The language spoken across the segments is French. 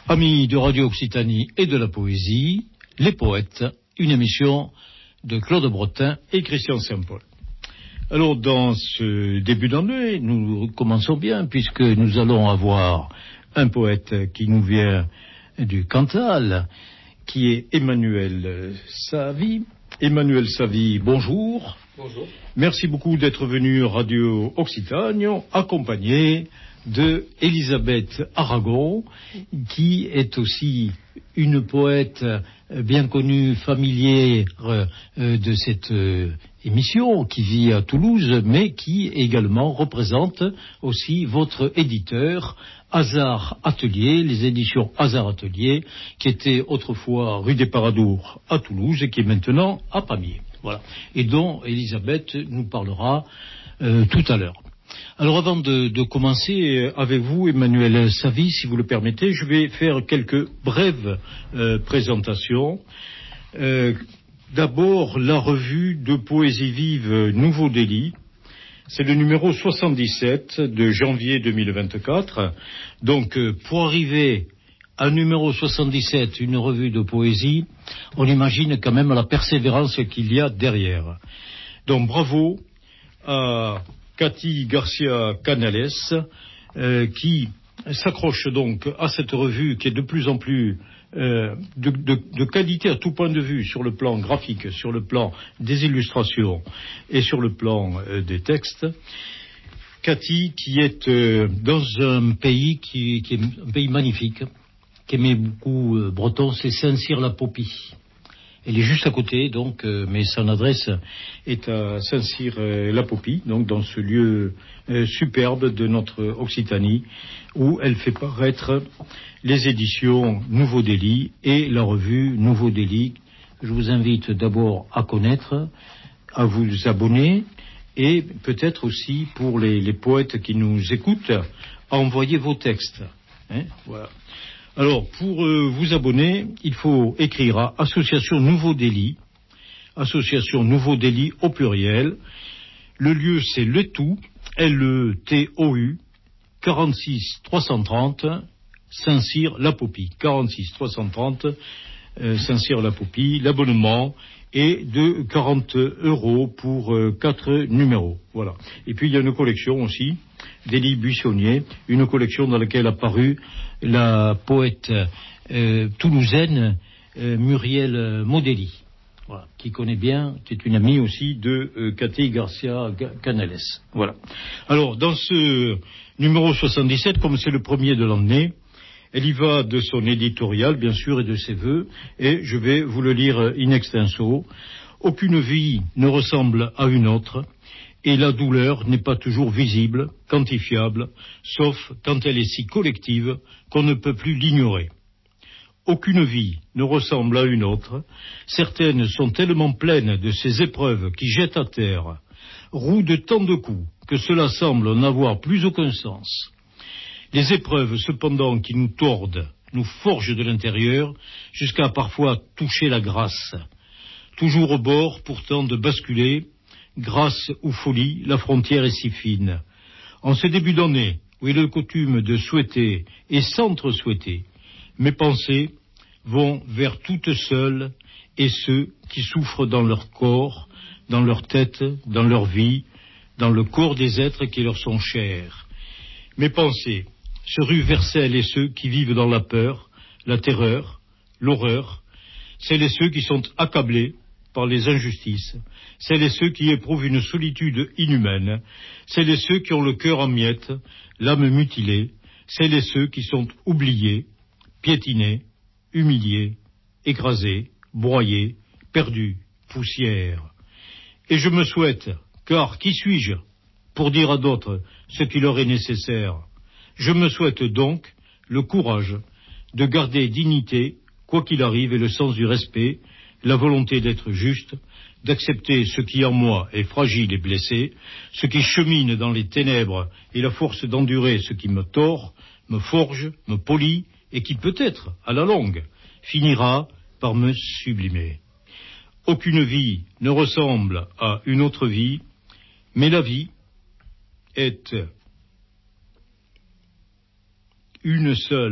Amis de Radio Occitanie et de la poésie, Les Poètes, une émission de Claude Bretin et Christian Saint-Paul. Alors, dans ce début d'année, nous commençons bien, puisque nous allons avoir un poète qui nous vient du Cantal, qui est Emmanuel Savy. Emmanuel Savy, bonjour. Bonjour. Merci beaucoup d'être venu à Radio Occitanie, accompagné de Elisabeth Aragon, qui est aussi une poète bien connue, familière de cette émission, qui vit à Toulouse, mais qui également représente aussi votre éditeur, Hasard Atelier, les éditions Hasard Atelier, qui était autrefois rue des Paradours à Toulouse et qui est maintenant à Pamiers. Voilà. Et dont Elisabeth nous parlera tout à l'heure. Alors avant de commencer avec vous, Emmanuel Savy, si vous le permettez, je vais faire quelques brèves présentations. D'abord, la revue de poésie vive Nouveau Délit. C'est le numéro 77 de janvier 2024. Donc, pour arriver à numéro 77, une revue de poésie, on imagine quand même la persévérance qu'il y a derrière. Donc, bravo à Cathy Garcia Canales, qui s'accroche donc à cette revue qui est de plus en plus de qualité à tout point de vue, sur le plan graphique, sur le plan des illustrations et sur le plan des textes. Cathy, qui est dans un pays qui est un pays magnifique, qu'aimait beaucoup Breton, c'est Saint-Cyr-la-Popie. Elle est juste à côté, donc, mais son adresse est à Saint-Cyr-la-Popie, donc dans ce lieu superbe de notre Occitanie, où elle fait paraître les éditions Nouveau Délit et la revue Nouveau Délit. Je vous invite d'abord à connaître, à vous abonner, et peut-être aussi pour les poètes qui nous écoutent, à envoyer vos textes. Voilà. Alors, pour vous abonner, il faut écrire à Association Nouveau Délit, Association Nouveau Délit au pluriel. Le lieu, c'est Letou, L-E-T-O-U, 46 330, Saint-Cyr-la-Popie, 46 330, Saint-Cyr-la-Popie. L'abonnement est de 40 € pour 4 numéros. Voilà. Et puis, il y a une collection aussi, Délit Buissonnier, une collection dans laquelle a paru la poète toulousaine Muriel Modeli, voilà, qui connaît bien, qui est une amie aussi de Cathy Garcia Canales. Voilà. Alors, dans ce numéro 77, comme c'est le premier de l'année, elle y va de son éditorial, bien sûr, et de ses vœux, et je vais vous le lire in extenso. Aucune vie ne ressemble à une autre, et la douleur n'est pas toujours visible, quantifiable, sauf quand elle est si collective qu'on ne peut plus l'ignorer. Aucune vie ne ressemble à une autre, certaines sont tellement pleines de ces épreuves qui jettent à terre, rouent de tant de coups que cela semble n'avoir plus aucun sens. Les épreuves, cependant, qui nous tordent, nous forgent de l'intérieur, jusqu'à parfois toucher la grâce. Toujours au bord, pourtant, de basculer, grâce ou folie, la frontière est si fine. En ce début d'année, où il est coutume de souhaiter et s'entre-souhaiter, mes pensées vont vers toutes seules et ceux qui souffrent dans leur corps, dans leur tête, dans leur vie, dans le corps des êtres qui leur sont chers. Mes pensées se ruent vers celles et ceux qui vivent dans la peur, la terreur, l'horreur, celles et ceux qui sont accablés par les injustices, celles et ceux qui éprouvent une solitude inhumaine, celles et ceux qui ont le cœur en miettes, l'âme mutilée, celles et ceux qui sont oubliés, piétinés, humiliés, écrasés, broyés, perdus, poussière. Et je me souhaite, car qui suis-je pour dire à d'autres ce qui leur est nécessaire? Je me souhaite donc le courage de garder dignité, quoi qu'il arrive, et le sens du respect, la volonté d'être juste, d'accepter ce qui en moi est fragile et blessé, ce qui chemine dans les ténèbres et la force d'endurer ce qui me tord, me forge, me polit, et qui peut-être, à la longue, finira par me sublimer. Aucune vie ne ressemble à une autre vie, mais la vie est une seule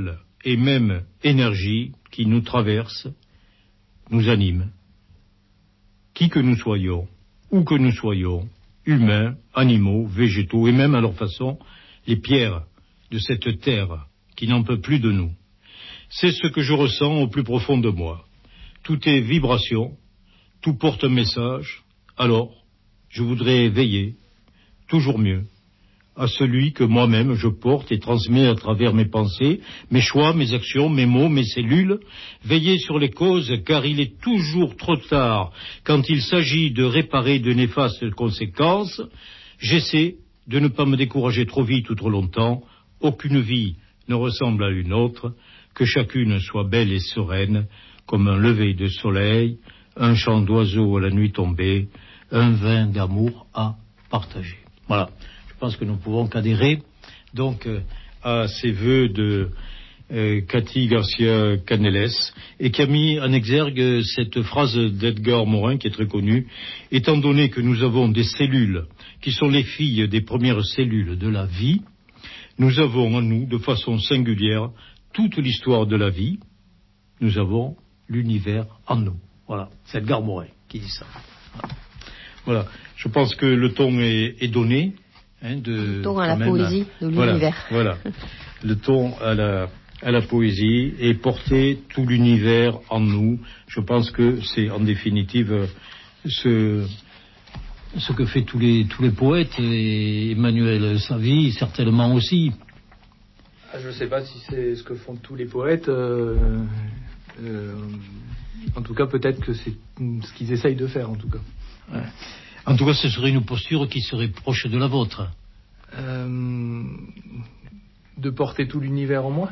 et même énergie qui nous traverse, nous anime. Qui que nous soyons, où que nous soyons, humains, animaux, végétaux, et même à leur façon, les pierres de cette terre qui n'en peut plus de nous. C'est ce que je ressens au plus profond de moi. Tout est vibration, tout porte un message. Alors, je voudrais veiller, toujours mieux, à celui que moi-même je porte et transmets à travers mes pensées, mes choix, mes actions, mes mots, mes cellules, veiller sur les causes, car il est toujours trop tard quand il s'agit de réparer de néfastes conséquences. J'essaie de ne pas me décourager trop vite ou trop longtemps. Aucune vie ne ressemble à une autre, que chacune soit belle et sereine, comme un lever de soleil, un chant d'oiseau à la nuit tombée, un vin d'amour à partager. Voilà. Je pense que nous pouvons qu'adhérer donc à ces vœux de Cathy Garcia Canelles, et qui a mis en exergue cette phrase d'Edgar Morin qui est très connue: étant donné que nous avons des cellules qui sont les filles des premières cellules de la vie, nous avons en nous, de façon singulière, toute l'histoire de la vie. Nous avons l'univers en nous. Voilà, c'est Edgar Morin qui dit ça. Voilà, je pense que le ton est donné. Le ton à la poésie de l'univers. Voilà. Le ton à la poésie et porter tout l'univers en nous. Je pense que c'est en définitive ce que fait tous les poètes, et Emmanuel Savy certainement aussi. Je ne sais pas si c'est ce que font tous les poètes. En tout cas, peut-être que c'est ce qu'ils essayent de faire, en tout cas. Ouais. En tout cas, ce serait une posture qui serait proche de la vôtre. De porter tout l'univers en moi.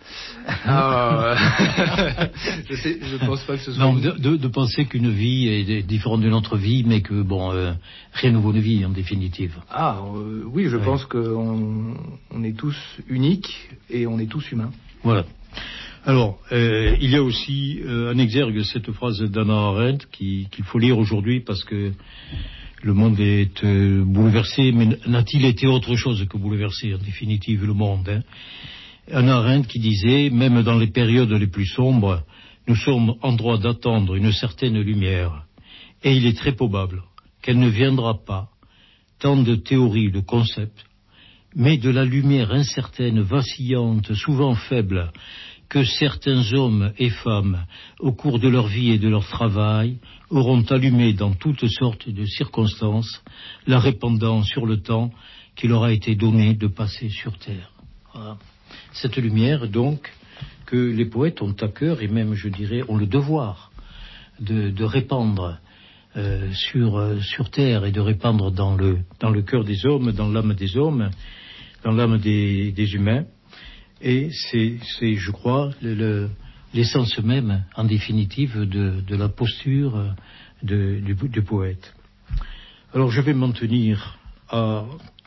Je pense pas que ce soit... Non, de penser qu'une vie est différente d'une autre vie, mais que, rien ne vaut une vie, en définitive. Oui, je pense qu'on est tous uniques et on est tous humains. Voilà. Alors, il y a aussi en exergue cette phrase d'Hannah Arendt qu'il faut lire aujourd'hui parce que le monde est bouleversé, mais n'a-t-il été autre chose que bouleversé, en définitive, le monde, Hannah Arendt qui disait: même dans les périodes les plus sombres, nous sommes en droit d'attendre une certaine lumière, et il est très probable qu'elle ne viendra pas tant de théories, de concepts, mais de la lumière incertaine, vacillante, souvent faible, que certains hommes et femmes, au cours de leur vie et de leur travail, auront allumé dans toutes sortes de circonstances, la répandant sur le temps qui leur a été donné de passer sur terre. Voilà. Cette lumière, donc, que les poètes ont à cœur, et même, je dirais, ont le devoir de répandre sur terre, et de répandre dans le cœur des hommes, dans l'âme des hommes, dans l'âme des humains. Et c'est, je crois, l'essence même, en définitive, de la posture du poète. Alors, je vais m'en tenir à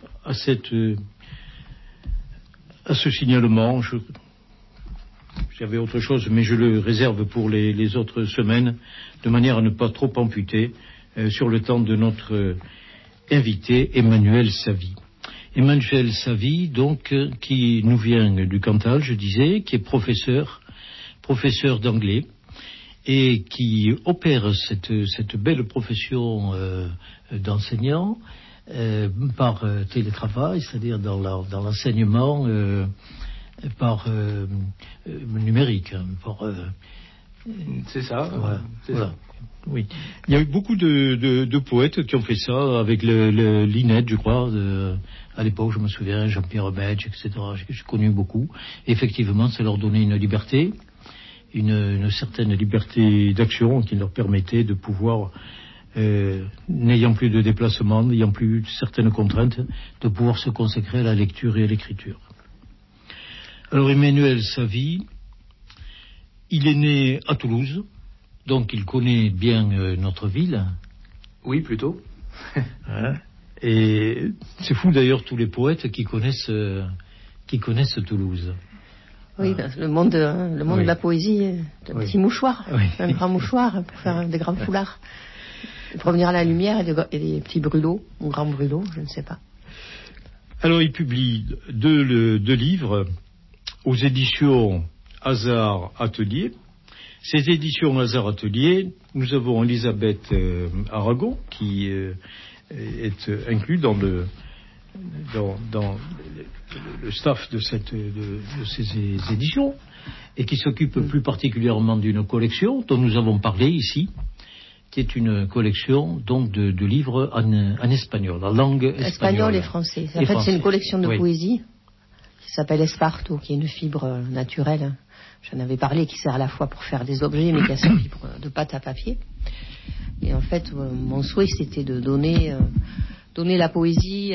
ce signalement. J'avais autre chose, mais je le réserve pour les autres semaines, de manière à ne pas trop amputer sur le temps de notre invité, Emmanuel Savy. Emmanuel Savy, donc, qui nous vient du Cantal, je disais, qui est professeur d'anglais, et qui opère cette belle profession d'enseignant par télétravail, c'est-à-dire dans l'enseignement par numérique. C'est ça. Voilà. Ça. Oui. Il y a eu beaucoup de poètes qui ont fait ça avec l'INED, je crois. À l'époque, je me souviens, Jean-Pierre Bedge, etc. J'ai connu beaucoup. Et effectivement, ça leur donnait une liberté, une certaine liberté d'action qui leur permettait de pouvoir, n'ayant plus de déplacement, n'ayant plus certaines contraintes, de pouvoir se consacrer à la lecture et à l'écriture. Alors, Emmanuel Savy, il est né à Toulouse, donc il connaît bien notre ville. Oui, plutôt. Et c'est fou d'ailleurs tous les poètes qui connaissent Toulouse. Oui, le monde de la poésie est un petit mouchoir, un grand mouchoir pour faire des grands foulards. Pour venir à la lumière et des petits brûlots, ou grands brûlots, je ne sais pas. Alors il publie deux livres aux éditions Hasard Atelier. Ces éditions Hasard Atelier, nous avons Elisabeth Aragon qui est inclus dans le staff de ces éditions et qui s'occupe plus particulièrement d'une collection dont nous avons parlé ici, qui est une collection donc de livres en espagnol, en langue espagnole et français. En fait, c'est une collection de poésie qui s'appelle Esparto, qui est une fibre naturelle. J'en avais parlé, qui sert à la fois pour faire des objets, mais qui a servi de pâte à papier. Et en fait, mon souhait, c'était de donner la poésie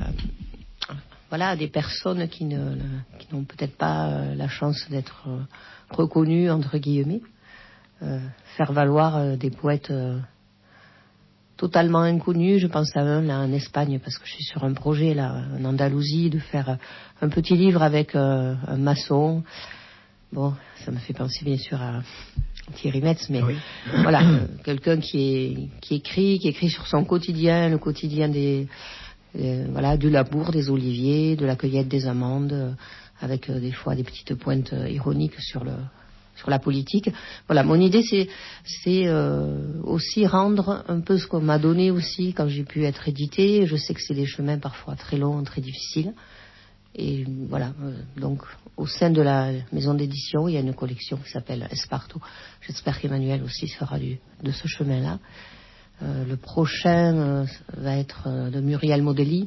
à des personnes qui n'ont peut-être pas la chance d'être reconnues, entre guillemets. Faire valoir des poètes totalement inconnus. Je pense à un là en Espagne, parce que je suis sur un projet là en Andalousie, de faire un petit livre avec un maçon. Bon, ça me fait penser bien sûr à Thierry Metz, mais oui. Voilà, quelqu'un qui écrit sur son quotidien, le quotidien du labour des oliviers, de la cueillette des amandes, avec des fois des petites pointes ironiques sur la politique. Voilà, mon idée c'est aussi rendre un peu ce qu'on m'a donné aussi quand j'ai pu être édité. Je sais que c'est des chemins parfois très longs, très difficiles. Et voilà, donc au sein de la maison d'édition, il y a une collection qui s'appelle Esparto. J'espère qu'Emmanuel aussi fera de ce chemin-là. Le prochain va être de Muriel Modelli,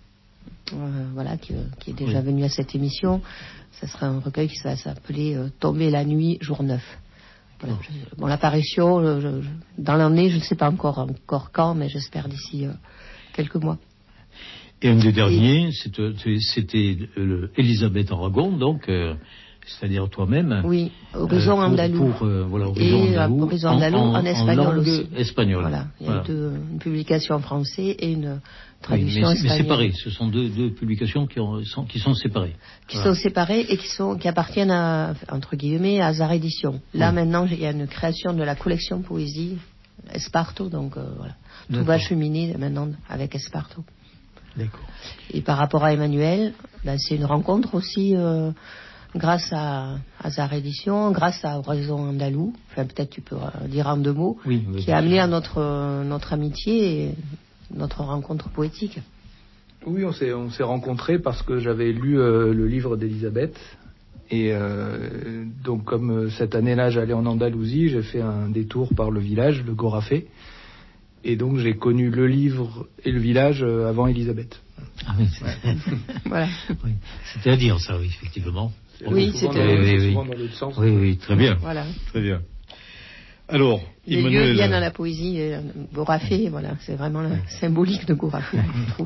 qui est déjà venu à cette émission. Ça sera un recueil qui va s'appeler Tomber la nuit, jour 9. Voilà. L'apparition dans l'année, je ne sais pas encore quand, mais j'espère d'ici quelques mois. Et un des derniers, c'était Elisabeth Aragon, donc, c'est-à-dire toi-même. Oui, Horizon Andalou. Horizon Andalou en espagnol aussi. Espagnol. Voilà, il y a une publication en français et une traduction espagnole. Mais séparées, ce sont deux publications qui sont séparées. Qui sont séparées et qui appartiennent à, entre guillemets, à Hasard Édition. Là, maintenant, il y a une création de la collection poésie Esparto, donc voilà. Tout va cheminer maintenant avec Esparto. D'accord. Et par rapport à Emmanuel, c'est une rencontre aussi grâce à Hasard Édition, grâce à Horizon Andalou, enfin peut-être tu peux dire en 2 mots, qui a amené à notre amitié et notre rencontre poétique. Oui, on s'est rencontrés parce que j'avais lu le livre d'Elisabeth. Et donc comme cette année-là j'allais en Andalousie, j'ai fait un détour par le village, le Gorafé. Et donc j'ai connu le livre et le village avant Elisabeth. Ah oui, voilà. Oui. C'était à dire ça, oui, effectivement. Oui, souvent dans l'autre sens. Oui, très bien. Voilà. Très bien. Alors, les lieux viennent dans la poésie. Gorafé, voilà, c'est vraiment la symbolique de Gorafé, je trouve.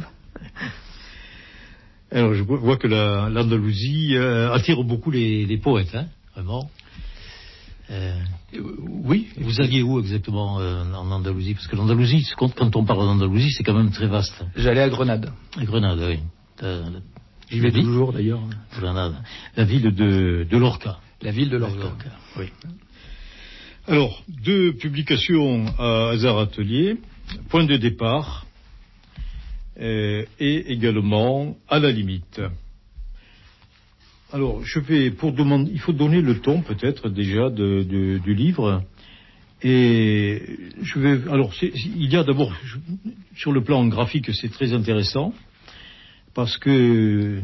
Alors, je vois que l'Andalousie attire beaucoup les poètes, hein, vraiment. Oui. Vous alliez où exactement en Andalousie? Parce que l'Andalousie, quand on parle d'Andalousie, c'est quand même très vaste. J'allais à Grenade. À Grenade, oui. J'y vais toujours d'ailleurs. Grenade. La ville de Lorca. La ville de Lorca. Oui. Alors, 2 publications à Hasard Atelier, Point de départ, et également À la limite. Alors, il faut donner le ton peut-être déjà du livre. Et il y a d'abord, sur le plan graphique, c'est très intéressant, parce que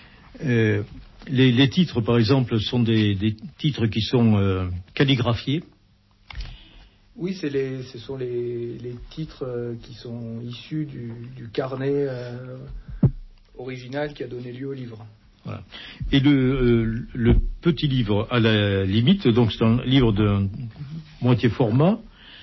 les titres, par exemple, sont des titres qui sont calligraphiés. Oui, ce sont les titres qui sont issus du carnet original qui a donné lieu au livre. Voilà. Et le petit livre À la limite, donc c'est un livre de moitié format.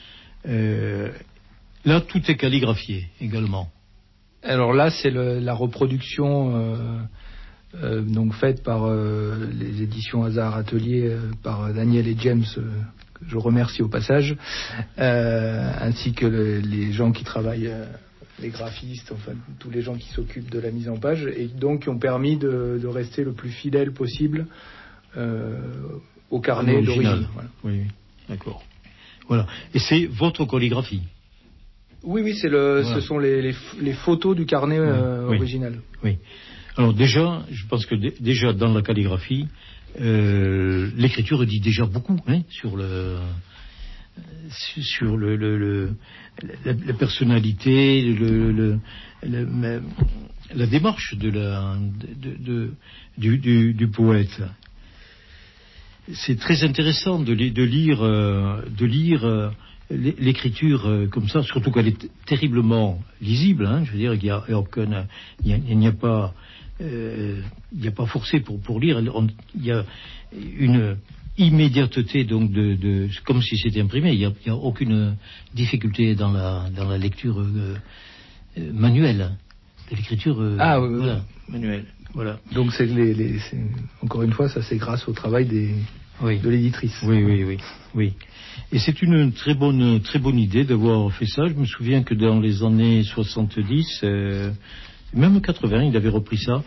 Là, tout est calligraphié également. Alors là, c'est la reproduction donc faite par les éditions Hasard Atelier par Daniel et James, que je remercie au passage, ainsi que les gens qui travaillent, les graphistes, enfin tous les gens qui s'occupent de la mise en page, et donc qui ont permis de rester le plus fidèle possible au carnet d'origine. Voilà. Oui, d'accord. Voilà. Et c'est votre calligraphie? Oui, ce sont les photos du carnet original. Oui. Alors déjà, je pense que déjà dans la calligraphie, l'écriture dit déjà beaucoup sur la personnalité, la démarche du poète. C'est très intéressant de lire l'écriture comme ça, surtout qu'elle est terriblement lisible. Je veux dire, il n'y a pas forcé pour lire. Il y a une immédiateté, donc comme si c'était imprimé. Il n'y a aucune difficulté dans la lecture manuelle de l'écriture. Voilà, manuelle. Voilà. Donc encore une fois, ça c'est grâce au travail de l'éditrice. Oui. Et c'est une très bonne idée d'avoir fait ça. Je me souviens que dans les années 70, même 80, il avait repris ça.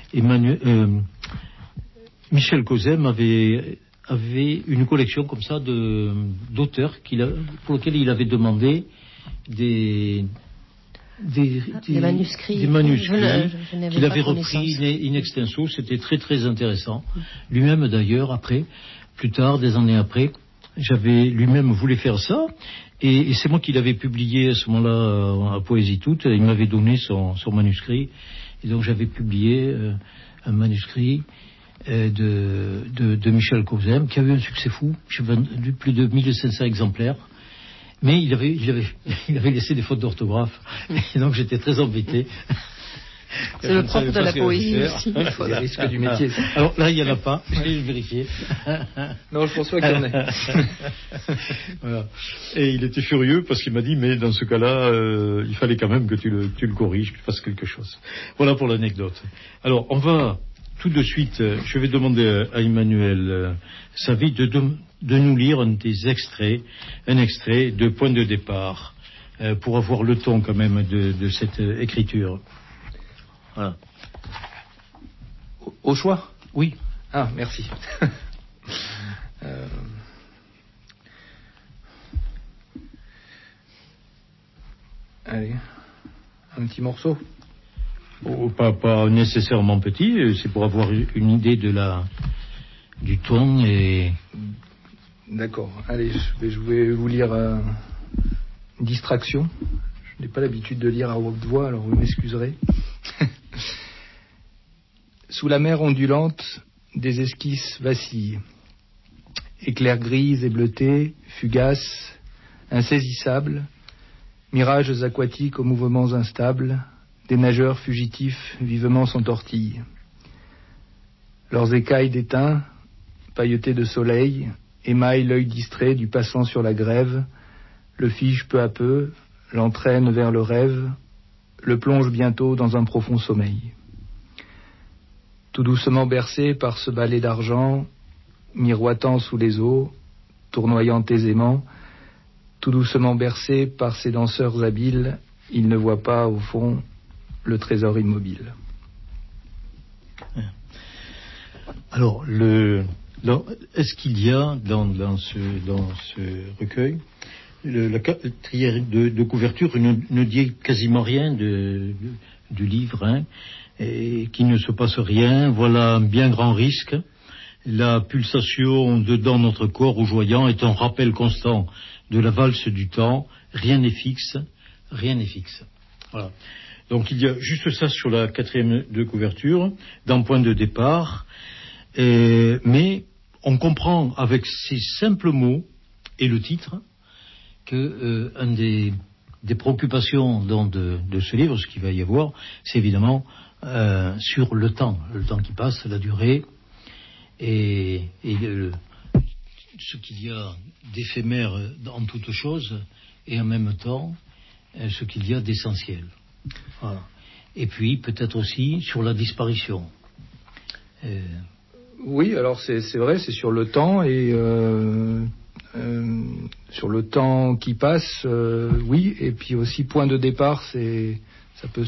Michel Cozem avait une collection comme ça d'auteurs pour lesquels il avait demandé des manuscrits qu'il avait repris in extenso. C'était très très intéressant. Lui-même d'ailleurs, plus tard, des années après, lui-même voulait faire ça, et c'est moi qui l'avais publié à ce moment-là à Poésie Toute. Il m'avait donné son manuscrit, et donc j'avais publié un manuscrit de Michel Cozem qui a eu un succès fou. J'ai vendu plus de 1500 exemplaires. Mais il avait laissé des fautes d'orthographe, et donc j'étais très embêté. C'est le propre de la poésie aussi. Il faut des risques du métier. Ça. Alors là, il n'y en a pas, j'ai vérifié. Non, je pense pas qu'il y en ait. Voilà. Et il était furieux parce qu'il m'a dit, mais dans ce cas-là, il fallait quand même que tu le corriges, que tu fasses quelque chose. Voilà pour l'anecdote. Alors, on va tout de suite, je vais demander à Emmanuel Savy de nous lire un extrait de Point de départ, pour avoir le ton quand même de cette écriture. Voilà. Au choix ? Oui. Ah, merci. Allez, un petit morceau. Pas nécessairement petit, c'est pour avoir une idée du ton et... D'accord. Allez, je vais vous lire Distraction. Je n'ai pas l'habitude de lire à haute voix, alors vous m'excuserez. Sous la mer ondulante, des esquisses vacillent. Éclairs grises et bleutés, fugaces, insaisissables, mirages aquatiques aux mouvements instables, des nageurs fugitifs vivement s'entortillent. Leurs écailles d'étain, pailletées de soleil, émaillent l'œil distrait du passant sur la grève, le fige peu à peu, l'entraîne vers le rêve, le plonge bientôt dans un profond sommeil. Tout doucement bercé par ce balai d'argent, miroitant sous les eaux, tournoyant aisément, tout doucement bercé par ces danseurs habiles, il ne voit pas, au fond, le trésor immobile. Alors, est-ce qu'il y a dans ce recueil, la quatrième de couverture ne dit quasiment rien du livre, et qu'il ne se passe rien, voilà un bien grand risque. La pulsation dedans notre corps rougeoyant est un rappel constant de la valse du temps. Rien n'est fixe. Voilà. Donc il y a juste ça sur la quatrième de couverture, dans Point de départ. Mais on comprend avec ces simples mots et le titre que un des préoccupations de ce livre, ce qu'il va y avoir, c'est évidemment sur le temps qui passe, la durée, et ce qu'il y a d'éphémère en toute chose, et en même temps ce qu'il y a d'essentiel. Voilà. Et puis peut-être aussi sur la disparition. Oui, alors c'est vrai, c'est sur le temps et sur le temps qui passe, oui, et puis aussi point de départ, ça peut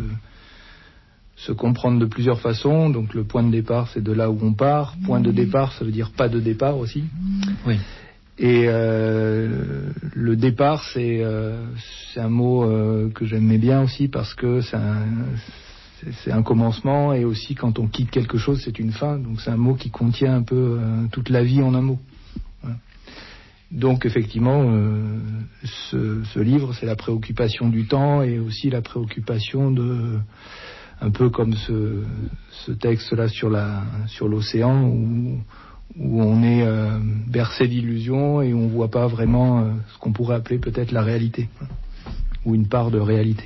se comprendre de plusieurs façons. Donc le point de départ, c'est de là où on part. Point de départ, ça veut dire pas de départ aussi. Oui. Et le départ, c'est un mot que j'aimais bien aussi parce que c'est un commencement, et aussi quand on quitte quelque chose, c'est une fin. Donc c'est un mot qui contient un peu toute la vie en un mot. Voilà. Donc effectivement, ce livre, c'est la préoccupation du temps et aussi la préoccupation de, un peu comme ce texte-là sur l'océan, où on est bercé d'illusions et on ne voit pas vraiment ce qu'on pourrait appeler peut-être la réalité, ou une part de réalité.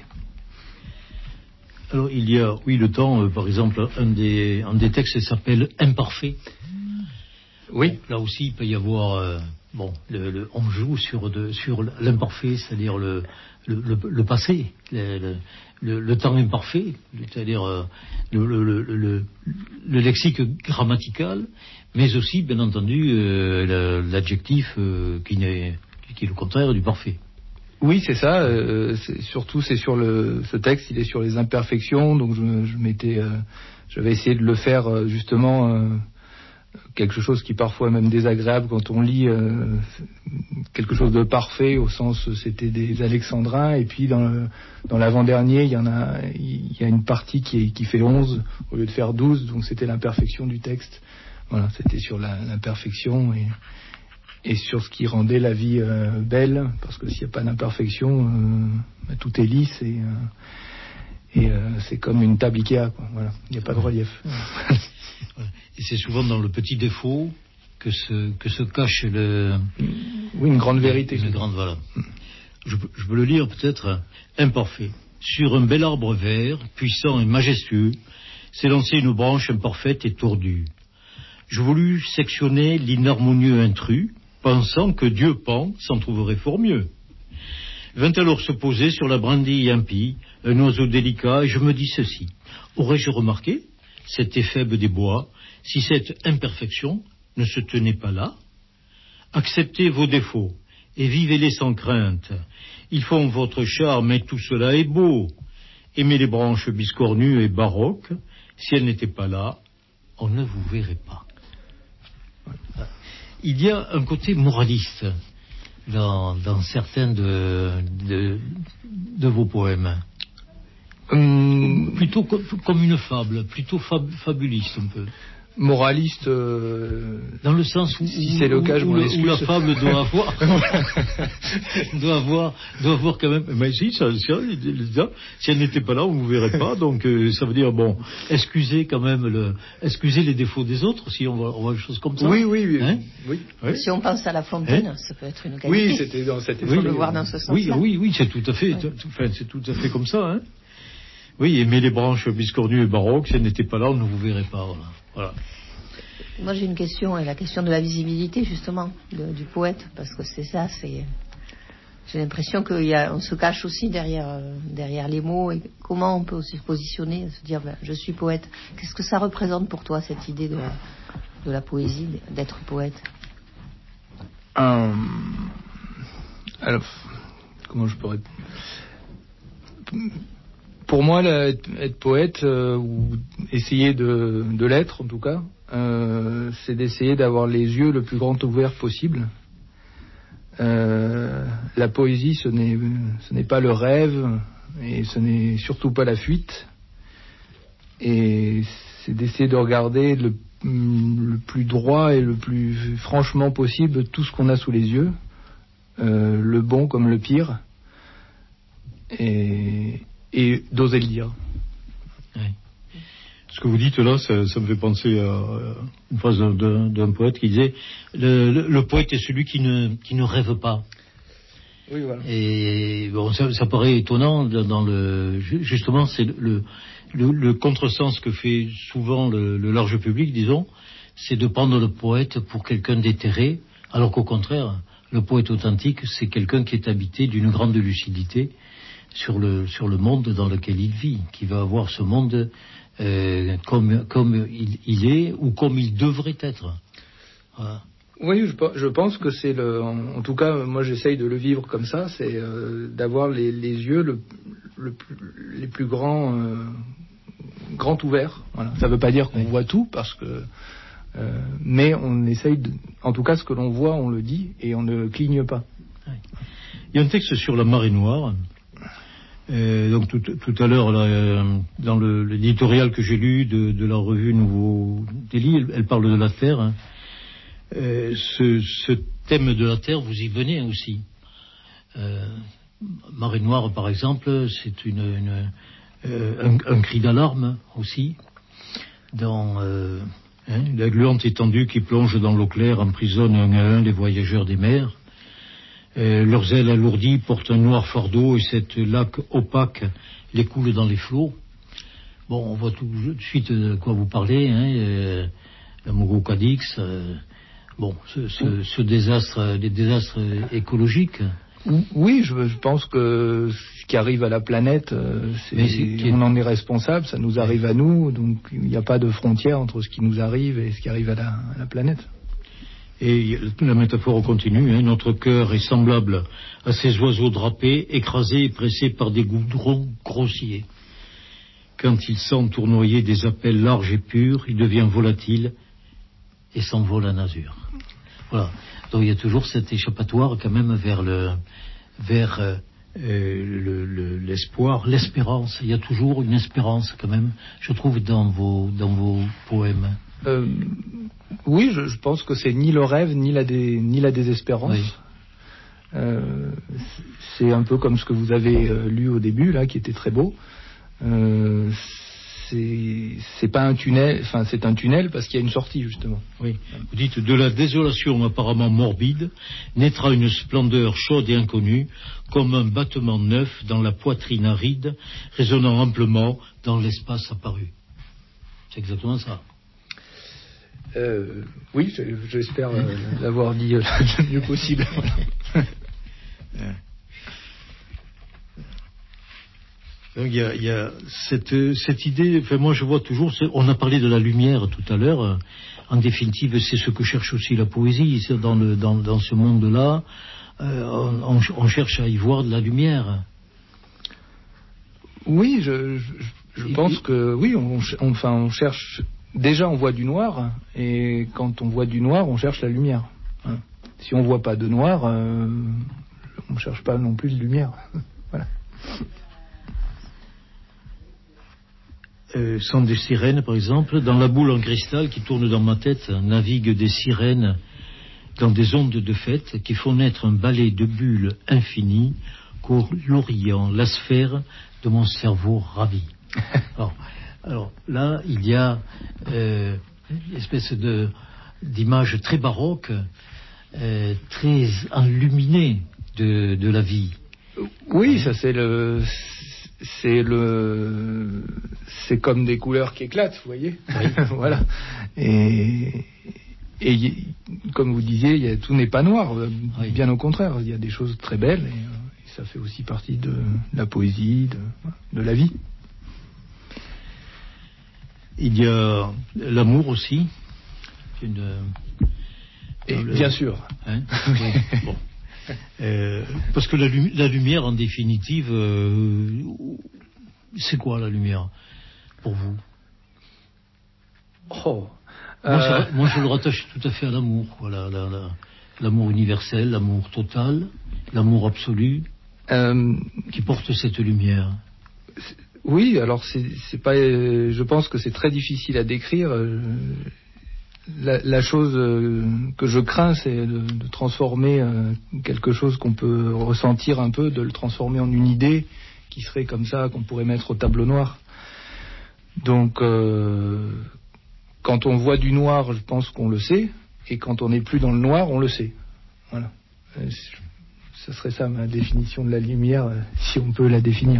Alors il y a, oui, le temps, par exemple, un des textes s'appelle Imparfait. Oui. Là aussi, il peut y avoir, on joue sur l'imparfait, c'est-à-dire le passé, le temps imparfait, c'est-à-dire le lexique grammatical, mais aussi, bien entendu, l'adjectif qui est le contraire du parfait. Oui, c'est ça. Surtout, c'est sur ce texte, il est sur les imperfections. Donc, j'avais essayé de le faire justement quelque chose qui parfois est même désagréable quand on lit quelque chose de parfait, au sens c'était des alexandrins. Et puis dans l'avant-dernier, il y a une partie qui fait 11 au lieu de faire 12. Donc c'était l'imperfection du texte. Voilà, c'était sur l'imperfection et sur ce qui rendait la vie belle, parce que s'il n'y a pas d'imperfection, tout est lisse et c'est comme une table Ikea, quoi. Voilà, il n'y a pas de relief. Et c'est souvent dans le petit défaut que se cache une grande vérité. Voilà. Je peux le lire peut-être. Imparfait. Sur un bel arbre vert, puissant et majestueux, s'est lancée une branche imparfaite et tordue. Je voulus sectionner l'inharmonieux intrus, pensant que Dieu Pan s'en trouverait fort mieux. Vint alors se poser sur la brindille impie un oiseau délicat, et je me dis ceci: aurais-je remarqué cet éphèbe des bois, si cette imperfection ne se tenait pas là? Acceptez vos défauts et vivez-les sans crainte. Ils font votre charme et tout cela est beau. Aimez les branches biscornues et baroques. Si elles n'étaient pas là, on ne vous verrait pas. Il y a un côté moraliste dans certains de vos poèmes. Plutôt comme une fable, plutôt fabuliste un peu. Moraliste, dans le sens où, si c'est le cas, je m'en excuse. Où la fable doit avoir quand même. Mais si elle n'était pas là, on ne vous verrait pas. Donc ça veut dire excusez quand même excusez les défauts des autres, si on voit une chose comme ça. Oui. Hein? Oui. Si on pense à La Fontaine, ça peut être une qualité. Oui, c'était dans cet esprit. On peut le voir dans ce sens-là. Oui, c'est tout à fait. C'est tout à fait comme ça. Hein. Oui, aimez les branches biscornues et baroques. Si elles n'étaient pas là, on ne vous verrait pas. Voilà. Moi j'ai une question, et la question de la visibilité justement du poète, parce que c'est ça, j'ai l'impression qu'on se cache aussi derrière les mots, et comment on peut aussi se positionner, se dire je suis poète. Qu'est-ce que ça représente pour toi, cette idée de la poésie, d'être poète? Alors, comment je pourrais... Pour moi, être poète, ou essayer de l'être en tout cas, c'est d'essayer d'avoir les yeux le plus grand ouverts possible. La poésie, ce n'est pas le rêve, et ce n'est surtout pas la fuite. Et c'est d'essayer de regarder le plus droit et le plus franchement possible tout ce qu'on a sous les yeux, le bon comme le pire, et d'oser le dire. Oui. Ce que vous dites là, ça me fait penser à une phrase d'un poète qui disait le poète est celui qui ne rêve pas. Oui, voilà. Et ça paraît étonnant justement, c'est le contresens que fait souvent le large public, disons, c'est de prendre le poète pour quelqu'un d'éthéré, alors qu'au contraire, le poète authentique, c'est quelqu'un qui est habité d'une grande lucidité sur le monde dans lequel il vit, qui va avoir ce monde comme il est ou comme il devrait être. Voilà. Oui, je pense que c'est en tout cas, moi j'essaye de le vivre comme ça, c'est d'avoir les yeux les plus grands ouverts. Voilà. Ça ne veut pas dire qu'on voit tout, parce que mais on essaye en tout cas, ce que l'on voit, on le dit et on ne cligne pas. Il y a un texte sur la marée noire Donc tout à l'heure, dans l'éditorial que j'ai lu de la revue Nouveau Délit, elle parle de la Terre. Hein. Ce thème de la Terre, vous y venez aussi. Marée Noire, par exemple, c'est un cri d'alarme aussi. Dans la gluante étendue qui plonge dans l'eau claire emprisonne un à un les voyageurs des mers. Leurs ailes alourdies portent un noir fardeau et cette laque opaque les coule dans les flots. Bon, on voit tout de suite de quoi vous parlez, hein, la Mogo-Cadix, ce désastre, les désastres écologiques. Oui, je pense que ce qui arrive à la planète, on en est responsable, ça nous arrive à nous, donc il n'y a pas de frontière entre ce qui nous arrive et ce qui arrive à la planète. Et la métaphore continue, hein, notre cœur est semblable à ces oiseaux drapés, écrasés et pressés par des goudrons grossiers. Quand il sent tournoyer des appels larges et purs, il devient volatile et s'envole en azur. Voilà. Donc il y a toujours cet échappatoire quand même vers l'espoir, l'espérance. Il y a toujours une espérance quand même, je trouve, dans vos poèmes. Oui, je pense que c'est ni le rêve ni la désespérance. Oui. C'est un peu comme ce que vous avez lu au début là, qui était très beau. C'est pas un tunnel, enfin c'est un tunnel parce qu'il y a une sortie justement. Oui. Vous dites de la désolation apparemment morbide naîtra une splendeur chaude et inconnue, comme un battement neuf dans la poitrine aride, résonnant amplement dans l'espace apparu. C'est exactement ça. Oui, j'espère l'avoir dit le mieux possible. Il y a cette idée, enfin moi je vois toujours, on a parlé de la lumière tout à l'heure, en définitive c'est ce que cherche aussi la poésie, dans ce monde-là, on cherche à y voir de la lumière. Oui, je pense que oui, on cherche, déjà on voit du noir, et quand on voit du noir, on cherche la lumière. Si on voit pas de noir, on cherche pas non plus de lumière. Voilà. Sont des sirènes, par exemple. Dans la boule en cristal qui tourne dans ma tête, naviguent des sirènes dans des ondes de fête qui font naître un balai de bulles infinies, coloriant la sphère de mon cerveau ravi. Alors là, il y a une espèce d'image très baroque, très enluminée de la vie. Oui, ça c'est comme des couleurs qui éclatent, vous voyez. Oui. Voilà. Et comme vous disiez, tout n'est pas noir. Oui. Bien au contraire, il y a des choses très belles et ça fait aussi partie de la poésie, de la vie. Il y a l'amour aussi. Bien sûr. Hein, oui. Bon. Parce que la lumière, en définitive, c'est quoi la lumière pour vous? Moi, je le rattache tout à fait à l'amour, voilà, l'amour universel, l'amour total, l'amour absolu, qui porte cette lumière. Oui, alors c'est pas. Je pense que c'est très difficile à décrire. La chose que je crains, c'est de transformer quelque chose qu'on peut ressentir un peu, de le transformer en une idée qui serait comme ça, qu'on pourrait mettre au tableau noir. Donc, quand on voit du noir, je pense qu'on le sait, et quand on n'est plus dans le noir, on le sait. Voilà. Ce serait ça ma définition de la lumière, si on peut la définir.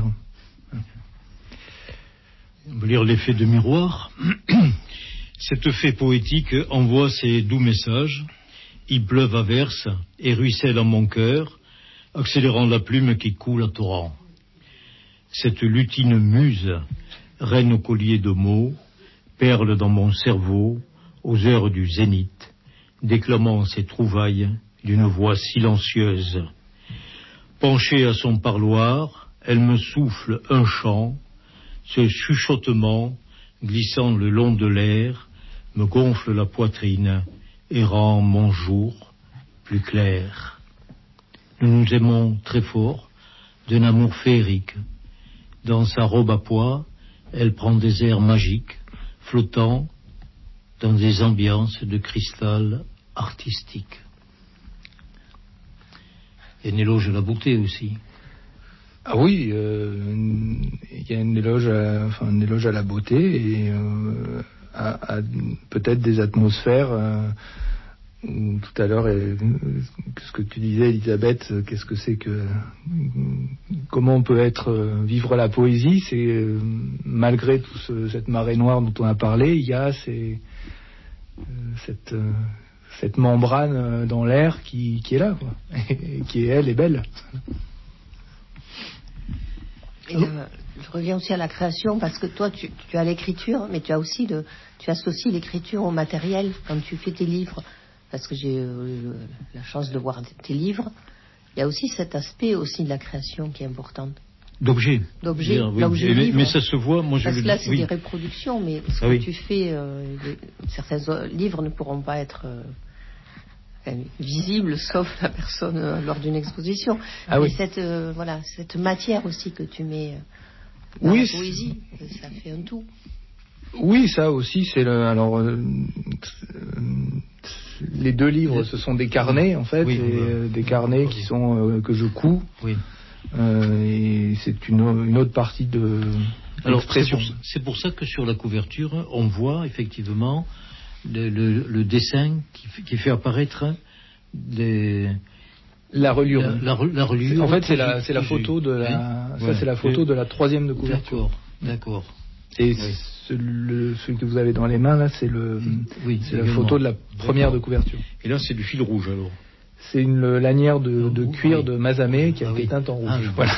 On peut lire l'effet de miroir. Cet fait poétique envoie ses doux messages. Il pleuve à verse et ruisselle en mon cœur, accélérant la plume qui coule à torrent. Cette lutine muse, reine au collier de mots, perle dans mon cerveau, aux heures du zénith, déclamant ses trouvailles d'une voix silencieuse. Penchée à son parloir, elle me souffle un chant, ce chuchotement, glissant le long de l'air, me gonfle la poitrine et rend mon jour plus clair. Nous nous aimons très fort, d'un amour féerique, dans sa robe à pois, elle prend des airs magiques, flottant dans des ambiances de cristal artistique. Il y a une éloge à la beauté aussi. Ah oui, il y a une éloge à la beauté et à peut-être des atmosphères. Tout à l'heure, ce que tu disais, Elisabeth, qu'est-ce que c'est que comment on peut vivre la poésie, c'est malgré cette marée noire dont on a parlé, il y a cette membrane dans l'air qui est là, quoi, et qui elle est belle. Et je reviens aussi à la création, parce que toi tu as l'écriture, mais tu associes l'écriture au matériel quand tu fais tes livres, parce que j'ai eu la chance de voir tes livres. Il y a aussi cet aspect aussi de la création qui est important. D'objets. Oui. Mais ça se voit. Moi, parce que là, c'est des reproductions, mais ce que tu fais, certains livres ne pourront pas être visibles, sauf la personne lors d'une exposition. Mais cette matière aussi que tu mets dans la poésie, ça fait un tout. Oui, ça aussi, c'est les deux livres, ce sont des carnets en fait, des carnets qui sont que je couds. Oui. Et c'est une autre partie de l'expression. C'est pour ça que sur la couverture, on voit effectivement le dessin qui fait apparaître la reliure. La reliure. En fait, c'est la photo de c'est la photo de la troisième de couverture. D'accord. Et celui que vous avez dans les mains là, c'est la photo de la première de couverture. Et là, c'est du fil rouge alors. C'est une lanière de cuir de Mazamet qui a été teinte en rouge. Voilà.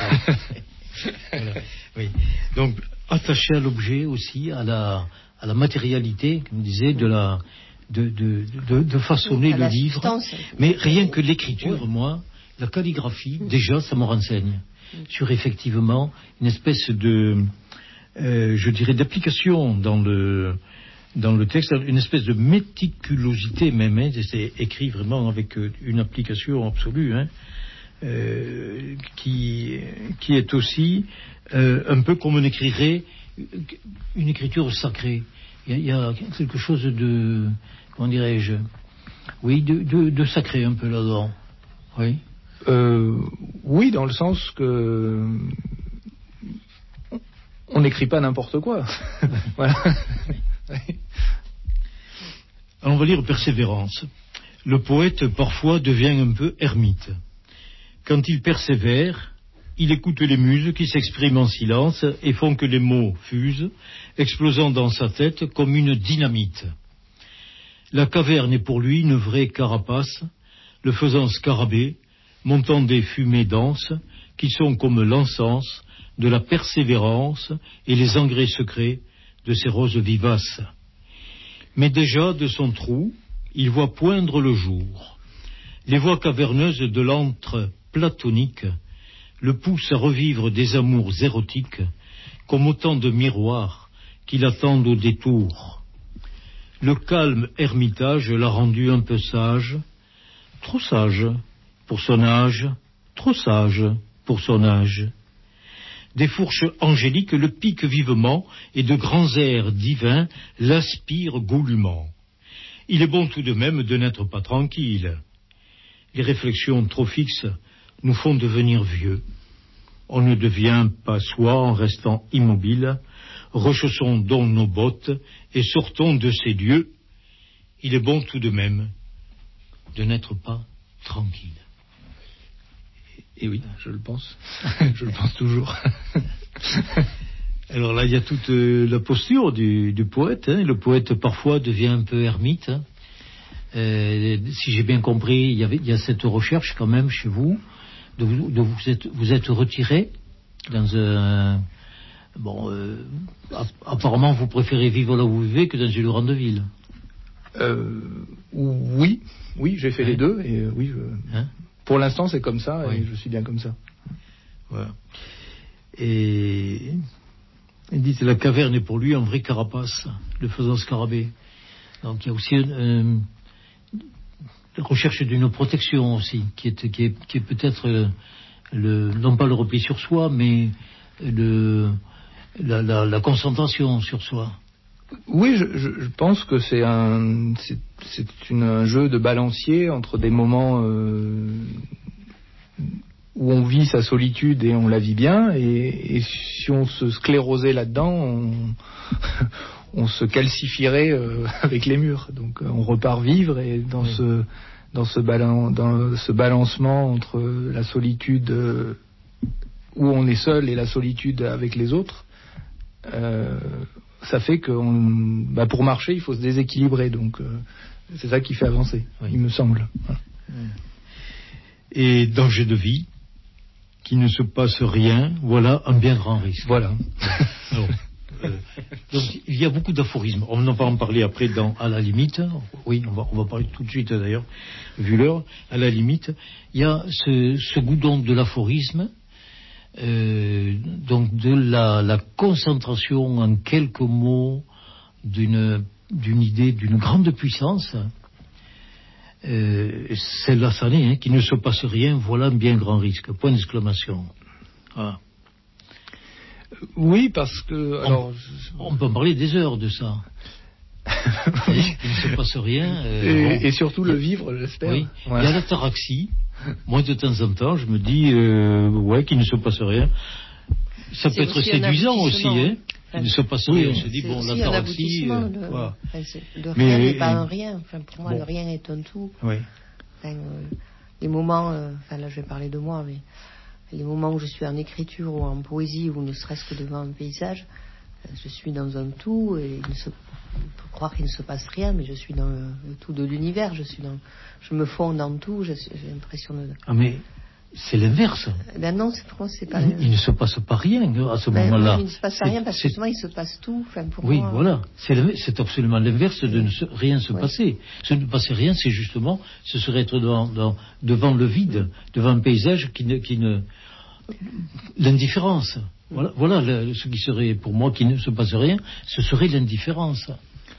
Oui. Donc, attaché à l'objet aussi, à la matérialité, comme je disais, de façonner le livre. Mais rien que l'écriture, moi, la calligraphie, déjà, ça me renseigne sur effectivement une espèce de, je dirais, d'application dans le texte, une espèce de méticulosité même, c'est écrit vraiment avec une application absolue, qui est aussi un peu comme on écrirait une écriture sacrée. Il y a quelque chose de, comment dirais-je, de sacré un peu là-dedans. Oui. Oui, dans le sens que on n'écrit pas n'importe quoi. Voilà. Alors on va lire Persévérance. Le poète parfois devient un peu ermite. Quand il persévère, il écoute les muses qui s'expriment en silence et font que les mots fusent, explosant dans sa tête comme une dynamite. La caverne est pour lui une vraie carapace, le faisant scarabée, montant des fumées denses qui sont comme l'encens de la persévérance et les engrais secrets de ces roses vivaces. Mais déjà, de son trou, il voit poindre le jour. Les voix caverneuses de l'antre platonique le poussent à revivre des amours érotiques comme autant de miroirs qui l'attendent au détour. Le calme ermitage l'a rendu un peu sage, trop sage pour son âge, trop sage pour son âge. Des fourches angéliques le piquent vivement et de grands airs divins l'aspirent goulûment. Il est bon tout de même de n'être pas tranquille. Les réflexions trop fixes nous font devenir vieux. On ne devient pas soi en restant immobile. Rechaussons donc nos bottes et sortons de ces lieux. Il est bon tout de même de n'être pas tranquille. Et oui, je le pense. Je le pense toujours. Alors là, il y a toute la posture du poète. Le poète parfois devient un peu ermite. Si j'ai bien compris, il y a cette recherche quand même chez vous. Vous êtes retiré dans un... apparemment, vous préférez vivre là où vous vivez que dans une grande ville. Oui, j'ai fait les deux. Et oui, pour l'instant, c'est comme ça, et je suis bien comme ça. Voilà. Et il dit que la caverne est pour lui un vrai carapace, le faisant scarabée. Donc il y a aussi la recherche d'une protection aussi, qui est peut-être non pas le repli sur soi, mais la concentration sur soi. Oui, je pense que c'est un jeu de balancier entre des moments où on vit sa solitude et on la vit bien, et si on se sclérosait là-dedans, on se calcifierait avec les murs. Donc on repart vivre, et dans ce balancement entre la solitude où on est seul et la solitude avec les autres, ça fait que pour marcher, il faut se déséquilibrer. Donc c'est ça qui fait avancer, il me semble. Et danger de vie, qu'il ne se passe rien, voilà un bien grand risque. Voilà. Alors, donc, il y a beaucoup d'aphorismes. On va en parler après à la limite. Oui, on va parler tout de suite d'ailleurs, vu l'heure. À la limite, il y a ce goudron de l'aphorisme, donc de la concentration en quelques mots d'une idée d'une grande puissance. Celle-là, ça n'est, qu'il ne se passe rien, voilà un bien grand risque. Point d'exclamation. Voilà. Oui, parce que... On peut en parler des heures de ça. Il ne se passe rien. Et surtout le vivre, j'espère. Oui. Ouais. Il y a l'ataraxie. Moi, de temps en temps, je me dis, qu'il ne se passe rien. Ça peut être séduisant aussi, hein. Il ne se passe rien. On se dit, l'ataraxie. Le rien n'est pas un rien. Enfin, pour moi, le rien est un tout. Oui. Les moments, là, je vais parler de moi, mais les moments où je suis en écriture ou en poésie, ou ne serait-ce que devant un paysage, je suis dans un tout, et on peut croire qu'il ne se passe rien, mais je suis dans le tout de l'univers. Je me fonds dans tout. J'ai l'impression de. Ah, mais c'est l'inverse. Non, pour moi, c'est pas. Il ne se passe pas rien à ce moment-là. Oui, il ne se passe rien parce que justement, il se passe tout. Pour oui, moi, voilà. C'est absolument l'inverse de rien se passer. Ce ne passer rien, c'est justement, ce serait être devant le vide, devant un paysage qui ne l'indifférence. Voilà ce qui serait pour moi qui ne se passe rien, ce serait l'indifférence.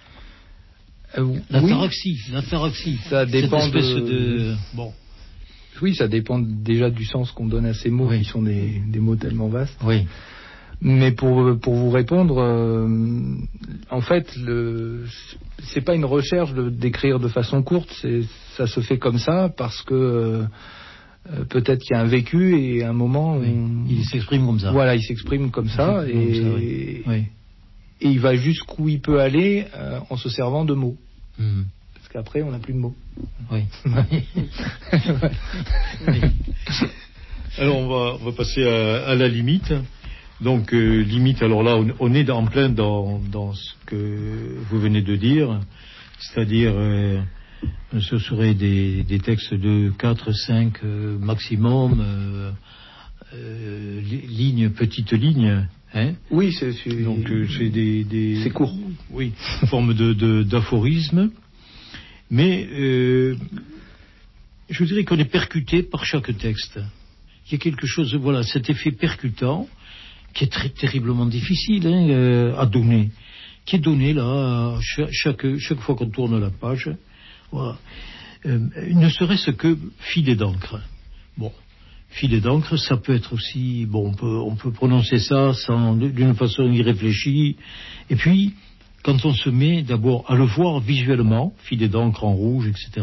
L'ataraxie. Ça dépend de... Bon. Oui, ça dépend déjà du sens qu'on donne à ces mots, qui sont des mots tellement vastes. Oui. Mais pour vous répondre, en fait, c'est pas une recherche d'écrire de façon courte, ça se fait comme ça parce que peut-être qu'il y a un vécu et un moment où il s'exprime comme ça. Voilà, il s'exprime comme ça, et il va jusqu'où il peut aller en se servant de mots. Parce qu'après, on n'a plus de mots. Oui. Alors, on va passer à la limite. Donc, limite, alors là, on est en plein dans ce que vous venez de dire, c'est-à-dire, ce seraient des textes de 4, 5 maximum, petites lignes. Hein, oui, donc c'est c'est court. Oui, forme d'aphorisme. Mais je dirais qu'on est percuté par chaque texte. Il y a quelque chose, cet effet percutant qui est très terriblement difficile à donner, qui est donné là chaque fois qu'on tourne la page. Voilà. Ne serait-ce que filet d'encre. Bon. Filet d'encre, ça peut être aussi, on peut prononcer ça d'une façon irréfléchie. Et puis, quand on se met d'abord à le voir visuellement, filet d'encre en rouge, etc.,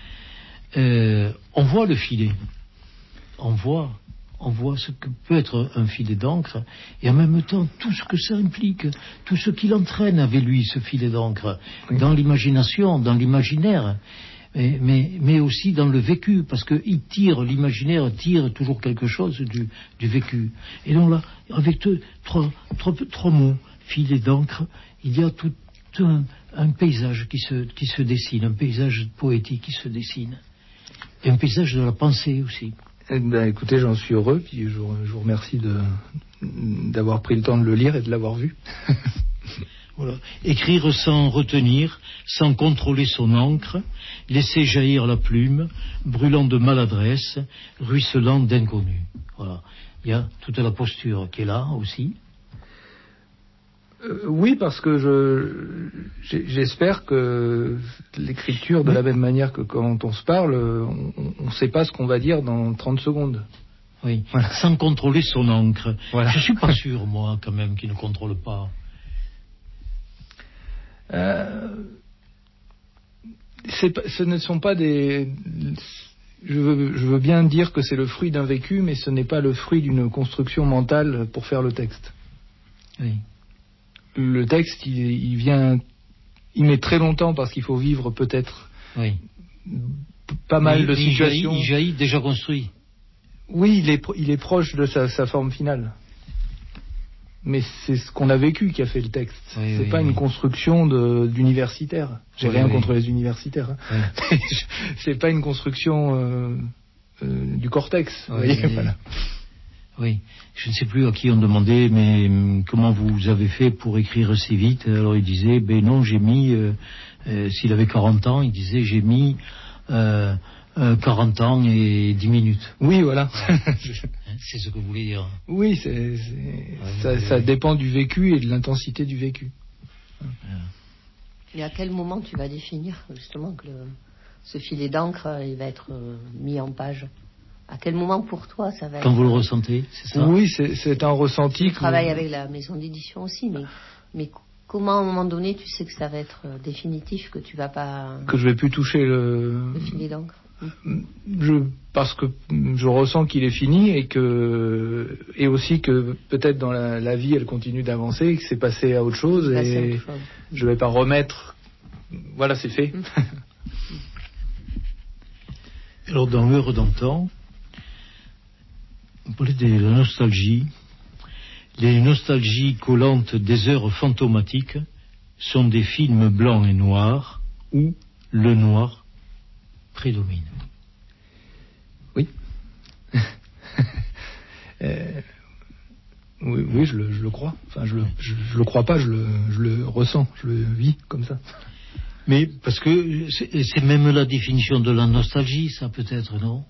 on voit le filet. On voit ce que peut être un filet d'encre, et en même temps, tout ce que ça implique, tout ce qu'il entraîne avec lui, ce filet d'encre, dans l'imagination, dans l'imaginaire. Mais aussi dans le vécu, parce que l'imaginaire tire toujours quelque chose du vécu. Et donc là, avec trois mots, filet d'encre, il y a tout un paysage qui se dessine, un paysage poétique qui se dessine, et un paysage de la pensée aussi. Écoutez, j'en suis heureux, puis je vous remercie d'avoir pris le temps de le lire et de l'avoir vu. Voilà. Écrire sans retenir, sans contrôler son encre, laisser jaillir la plume, brûlant de maladresse, ruisselant d'inconnu. Voilà. Il y a toute la posture qui est là aussi. Oui, parce que j'espère que l'écriture, de la même manière que quand on se parle, on ne sait pas ce qu'on va dire dans 30 secondes. Oui. Voilà. Sans contrôler son encre. Voilà. Je suis pas sûr, moi, quand même, qu'il ne contrôle pas. Ce ne sont pas des... Je veux bien dire que c'est le fruit d'un vécu, mais ce n'est pas le fruit d'une construction mentale pour faire le texte. Oui. Le texte, il vient... Il met très longtemps parce qu'il faut vivre peut-être pas mal de situations. Il jaillit déjà construit. Oui, il est proche de sa forme finale. Mais c'est ce qu'on a vécu qui a fait le texte. C'est pas une construction d'universitaire. J'ai rien contre les universitaires. Hein. C'est pas une construction du cortex. Vous voyez, voilà. Oui, je ne sais plus à qui on demandait, mais comment vous avez fait pour écrire si vite? Alors il disait, ben non, j'ai mis, s'il avait 40 ans, il disait, j'ai mis 40 ans et 10 minutes. Oui, voilà. C'est ce que vous voulez dire. Oui, ça dépend du vécu et de l'intensité du vécu. Et à quel moment tu vas définir justement que ce filet d'encre il va être mis en page? À quel moment pour toi ça va être... Quand vous le ressentez, c'est ça? Oui, c'est un ressenti. Tu travailles avec la maison d'édition aussi, mais comment à un moment donné tu sais que ça va être définitif, que tu vas pas... Que je vais plus toucher le filet d'encre? Parce que je ressens qu'il est fini et aussi que peut-être dans la vie elle continue d'avancer, que c'est passé à autre chose et je vais pas remettre. Voilà, c'est fait. Alors dans Heure d'antan, vous parlez de la nostalgie. Les nostalgies collantes des heures fantomatiques sont des films blancs et noirs où le noir prédomine. Oui. Oui, je le crois. Enfin, je le crois pas, je le ressens, je le vis comme ça. Mais parce que c'est même la définition de la nostalgie, ça peut-être, non?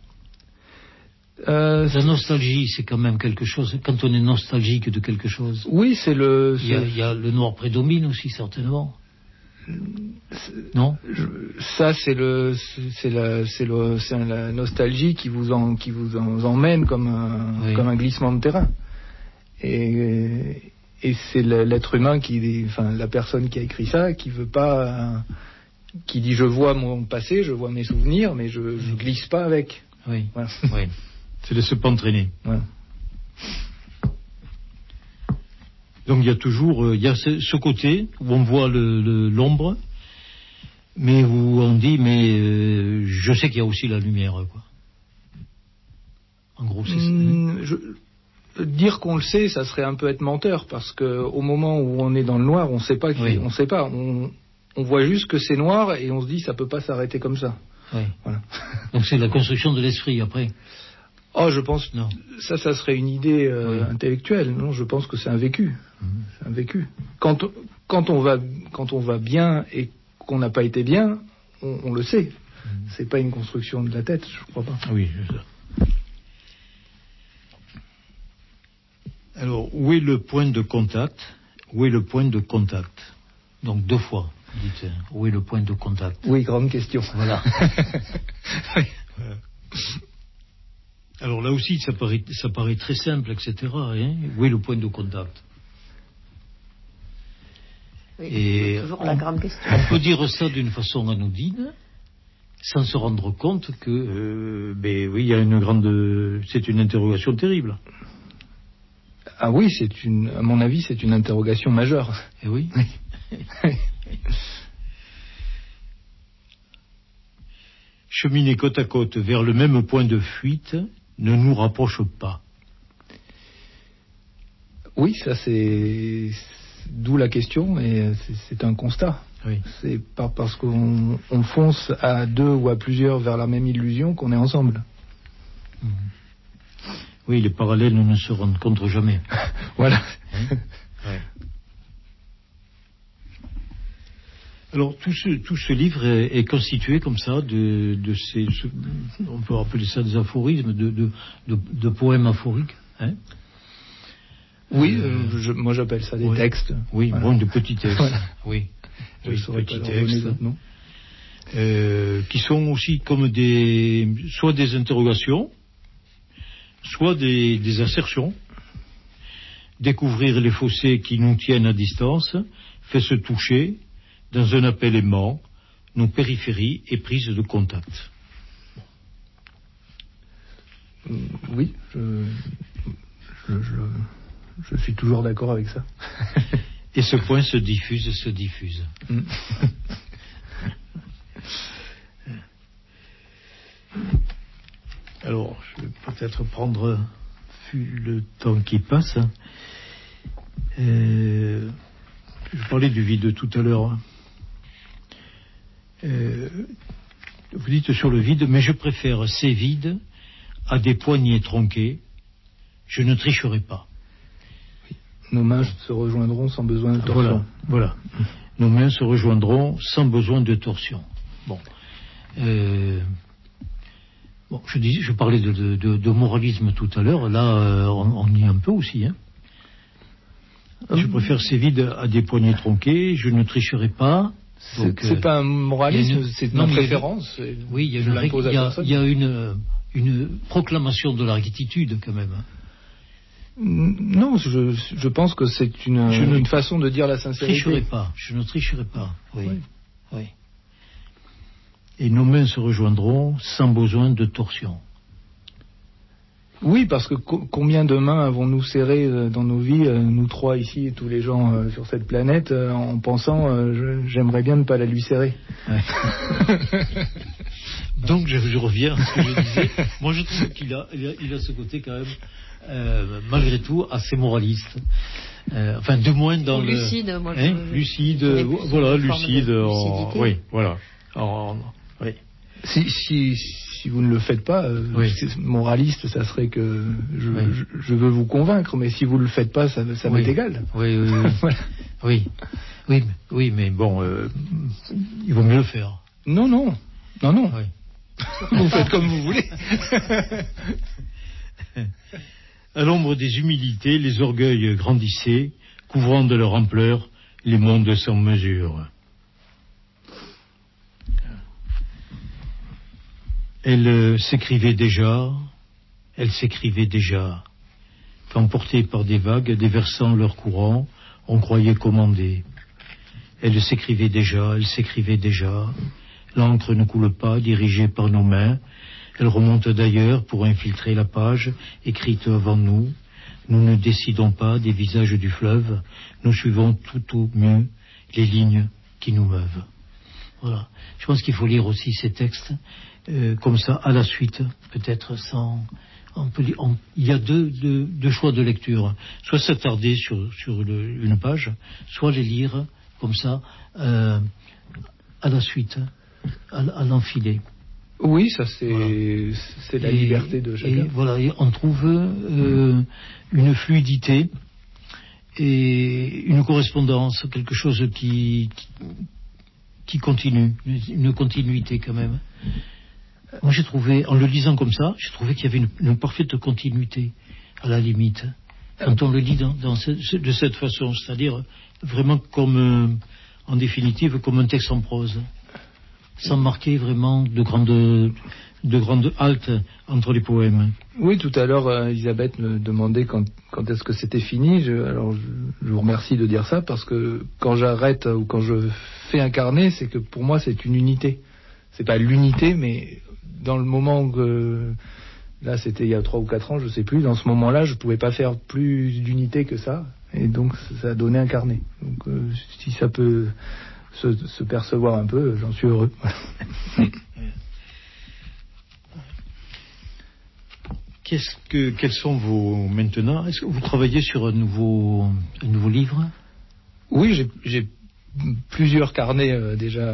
La nostalgie, c'est quand même quelque chose. Quand on est nostalgique de quelque chose. Oui, c'est le. Il y a le noir prédomine aussi certainement. Non. Ça, c'est la nostalgie qui vous emmène comme un glissement de terrain. Et c'est l'être humain la personne qui a écrit ça, qui veut pas, qui dit je vois mon passé, je vois mes souvenirs, mais je glisse pas avec. Oui. Voilà. Oui. C'est laisser pas entraîner. Voilà. Donc il y a toujours, il y a ce côté où on voit l'ombre, mais où on dit mais je sais qu'il y a aussi la lumière, quoi. En gros, c'est ça. Dire qu'on le sait, ça serait un peu être menteur, parce que au moment où on est dans le noir, on sait pas. On sait pas. On voit juste que c'est noir et on se dit ça peut pas s'arrêter comme ça. Oui. Voilà. Donc c'est la construction de l'esprit après. Oh, je pense non. Ça serait une idée intellectuelle. Non, je pense que c'est un vécu. C'est un vécu. Quand on va bien et qu'on n'a pas été bien, on le sait. C'est pas une construction de la tête, je crois pas. Oui, c'est ça. Alors, où est le point de contact? Où est le point de contact? Donc deux fois, dites. Où est le point de contact? Oui, grande question. Voilà. Alors là aussi, ça paraît très simple, etc. Hein, où est le point de contact? Oui, et toujours la grande question. On peut dire ça d'une façon anodine, sans se rendre compte que, oui, il y a c'est une interrogation terrible. Ah oui, à mon avis, c'est une interrogation majeure. Eh oui. Cheminer côte à côte vers le même point de fuite ne nous rapproche pas. Oui, ça c'est d'où la question, mais c'est un constat. Oui. C'est pas parce qu'on fonce à deux ou à plusieurs vers la même illusion qu'on est ensemble. Oui, les parallèles ne se rencontrent jamais. Voilà. Hein? Ouais. Alors tout ce livre est constitué comme ça de ces, on peut appeler ça des aphorismes, de poèmes aphoriques. Hein? Oui, moi j'appelle ça des textes. Oui, voilà. Bon, de petits textes. Voilà. Oui. Je saurais pas leur donner d'autres noms. Qui sont aussi comme soit des interrogations, soit des assertions, découvrir les fossés qui nous tiennent à distance, fait se toucher, dans un appel aimant, nos périphéries et prises de contact. Oui, je suis toujours d'accord avec ça. Et ce point se diffuse. Alors, je vais peut-être prendre, vu le temps qui passe, je parlais du vide tout à l'heure. Vous dites sur le vide, mais je préfère ces vides à des poignets tronqués. Je ne tricherai pas. Nos mains se rejoindront sans besoin de torsion. Voilà. Nos mains se rejoindront sans besoin de torsion. Bon. Je parlais de moralisme tout à l'heure. Là, on y est un peu aussi. Hein. Je préfère ces vides à des poignets tronqués. Je ne tricherai pas. C'est pas un moralisme, c'est une préférence. Oui, il y a une proclamation de la rectitude quand même. Non, je pense que c'est une façon de dire la sincérité. Je ne tricherai pas. Oui. Et nos mains se rejoindront sans besoin de torsion. Oui, parce que combien de mains avons-nous serrées dans nos vies, nous trois ici et tous les gens sur cette planète, en pensant j'aimerais bien ne pas la lui serrer. Ouais. Donc je reviens à ce que je disais. Moi je trouve qu'il a ce côté quand même, malgré tout, assez moraliste. De moins dans lucide, moi lucide, lucide. Oui, voilà. Oui. Si vous ne le faites pas, moraliste, ça serait que je veux vous convaincre, mais si vous ne le faites pas, ça m'est égal. Oui. Voilà. Oui, mais bon, il vaut mieux le faire. Non. Oui. Vous faites comme vous voulez. À l'ombre des humilités, les orgueils grandissaient, couvrant de leur ampleur les mondes sans mesure. Elle s'écrivait déjà, qu'emportée par des vagues déversant leur courant, on croyait commander. Elle s'écrivait déjà, l'encre ne coule pas, dirigée par nos mains, elle remonte d'ailleurs pour infiltrer la page, écrite avant nous. Nous ne décidons pas des visages du fleuve, nous suivons tout au mieux les lignes qui nous meuvent. Voilà. Je pense qu'il faut lire aussi ces textes comme ça à la suite, peut-être sans. Il y a deux choix de lecture. Soit s'attarder sur une page, soit les lire comme ça à la suite, à l'enfiler. Oui, ça c'est la liberté de chacun. Et on trouve une fluidité et une correspondance, quelque chose qui continue, une continuité quand même. Moi j'ai trouvé, en le lisant comme ça, j'ai trouvé qu'il y avait une parfaite continuité, à la limite, quand on le lit de cette façon, c'est-à-dire vraiment comme, en définitive, comme un texte en prose, sans marquer vraiment de grandes haltes entre les poèmes. Oui, tout à l'heure, Elisabeth me demandait quand est-ce que c'était fini. Alors, je vous remercie de dire ça, parce que quand j'arrête ou quand je fais un carnet, c'est que pour moi, c'est une unité. C'est pas l'unité, mais dans le moment que... Là, c'était il y a 3 ou 4 ans, je sais plus. Dans ce moment-là, je pouvais pas faire plus d'unité que ça. Et donc, ça a donné un carnet. Donc, si ça peut se percevoir un peu, j'en suis heureux. Quels sont vos maintenant? Est-ce que vous travaillez sur un nouveau livre? Oui, j'ai plusieurs carnets déjà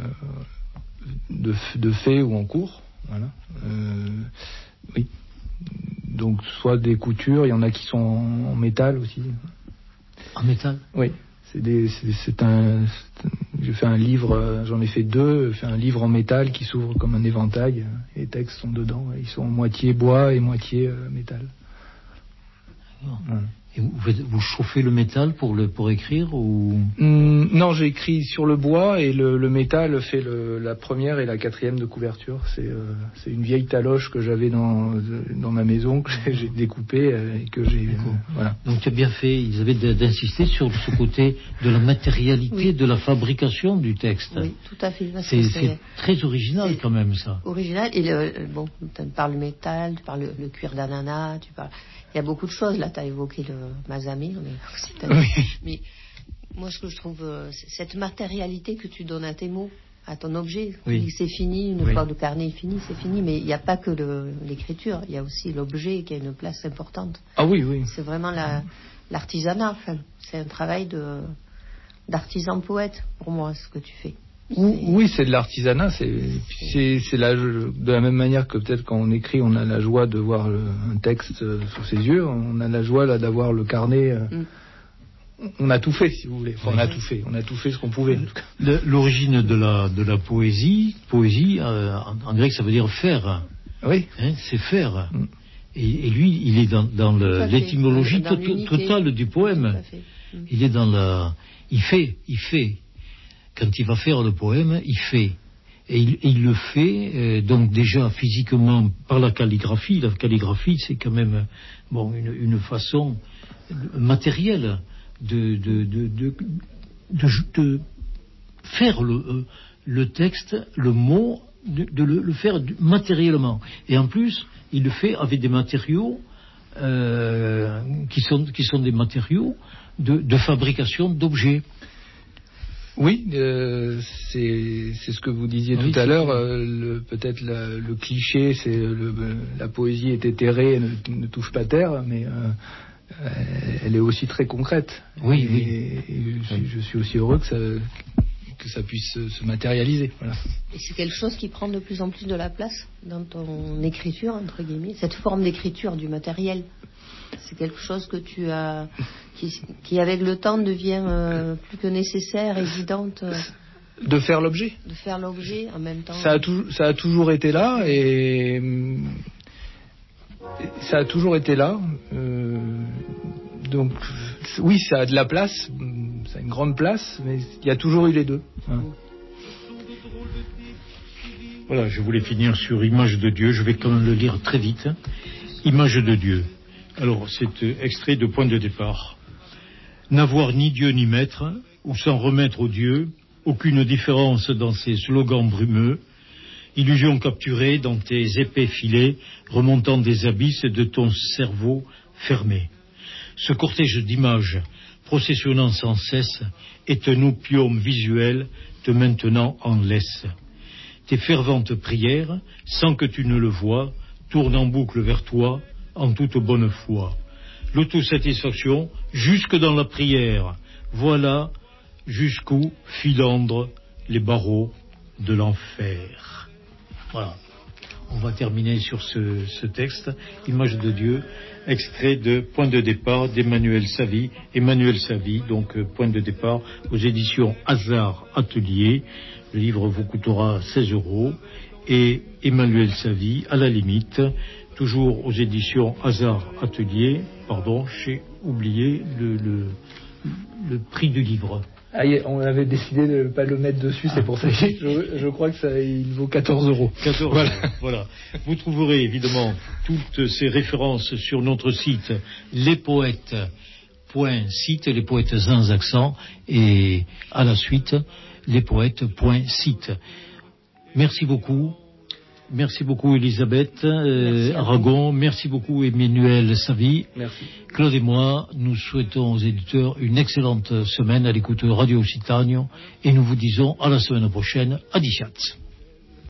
de faits ou en cours. Voilà. Oui. Donc soit des coutures, il y en a qui sont en métal aussi. En métal? Oui. J'ai fait un livre, j'en ai fait 2, j'ai fait un livre en métal qui s'ouvre comme un éventail, et les textes sont dedans, ils sont moitié bois et moitié métal. Voilà. Et vous chauffez le métal pour écrire ou Non, j'ai écrit sur le bois et le métal fait la première et la quatrième de couverture. C'est une vieille taloche que j'avais dans ma maison que j'ai découpée et que j'ai voilà. Donc tu as bien fait, Elisabeth, d'insister sur ce côté de la matérialité de la fabrication du texte. Oui, tout à fait. C'est très original quand même ça. Original et tu parles le métal, tu parles le cuir d'ananas, il y a beaucoup de choses. Là, tu as évoqué le Mazamé, on est occitanien. Oui. Mais moi, ce que je trouve, cette matérialité que tu donnes à tes mots, à ton objet, oui. C'est fini, une fois le carnet est fini, c'est fini. Mais il n'y a pas que l'écriture, il y a aussi l'objet qui a une place importante. Ah oui, oui. C'est vraiment l'artisanat. Enfin, c'est un travail d'artisan poète, pour moi, ce que tu fais. Oui, c'est de l'artisanat. C'est de la même manière que peut-être quand on écrit, on a la joie de voir un texte sous ses yeux. On a la joie là d'avoir le carnet. On a tout fait, si vous voulez. Enfin, on a tout fait. On a tout fait ce qu'on pouvait. L'origine de la poésie, en grec, ça veut dire faire. Oui. C'est faire. Et lui, il est dans l'étymologie totale du poème. Il est dans il fait. Quand il va faire le poème, il fait. Et il le fait, donc déjà physiquement par la calligraphie. La calligraphie, c'est quand même une façon matérielle de faire le texte, le mot, de le faire matériellement. Et en plus, il le fait avec des matériaux qui sont des matériaux de fabrication d'objets. Oui, c'est ce que vous disiez tout à l'heure. Peut-être le cliché, c'est la poésie est éthérée, ne touche pas terre, mais elle est aussi très concrète. Oui, et je suis aussi heureux que ça puisse se matérialiser. Voilà. Et c'est quelque chose qui prend de plus en plus de la place dans ton écriture, entre guillemets, cette forme d'écriture du matériel. C'est quelque chose que tu as, qui avec le temps devient plus que nécessaire, évidente. De faire l'objet. De faire l'objet en même temps. Ça a toujours été là et ça a toujours été là. Donc oui, ça a de la place, ça a une grande place, mais il y a toujours eu les deux. Voilà, je voulais finir sur Image de Dieu. Je vais quand même le lire très vite. Image de Dieu. Alors, c'est extrait de Point de départ. N'avoir ni Dieu ni maître, ou s'en remettre au Dieu, aucune différence dans ces slogans brumeux, illusion capturée dans tes épais filets, remontant des abysses de ton cerveau fermé. Ce cortège d'images, processionnant sans cesse, est un opium visuel te maintenant en laisse. Tes ferventes prières, sans que tu ne le vois, tournent en boucle vers toi, en toute bonne foi. L'autosatisfaction jusque dans la prière. Voilà jusqu'où filandrent les barreaux de l'enfer. Voilà. On va terminer sur ce texte, Image de Dieu, extrait de Point de départ d'Emmanuel Savy. Emmanuel Savy, donc Point de départ, aux éditions Hasard Atelier. Le livre vous coûtera 16 €. Et Emmanuel Savy, à la limite, toujours aux éditions Hasard Atelier. Pardon, j'ai oublié le prix du livre. Ah, on avait décidé de ne pas le mettre dessus, c'est pour ça que je crois que il vaut 14 €. 14 €, voilà. Vous trouverez évidemment toutes ces références sur notre site lespoètes.site, les poètes sans accent, et à la suite lespoètes.site. Merci beaucoup. Merci beaucoup Elisabeth Aragon, merci beaucoup Emmanuel Savy. Merci. Claude et moi, nous souhaitons aux éditeurs une excellente semaine à l'écoute de Radio Occitanie et nous vous disons à la semaine prochaine. Adiciat.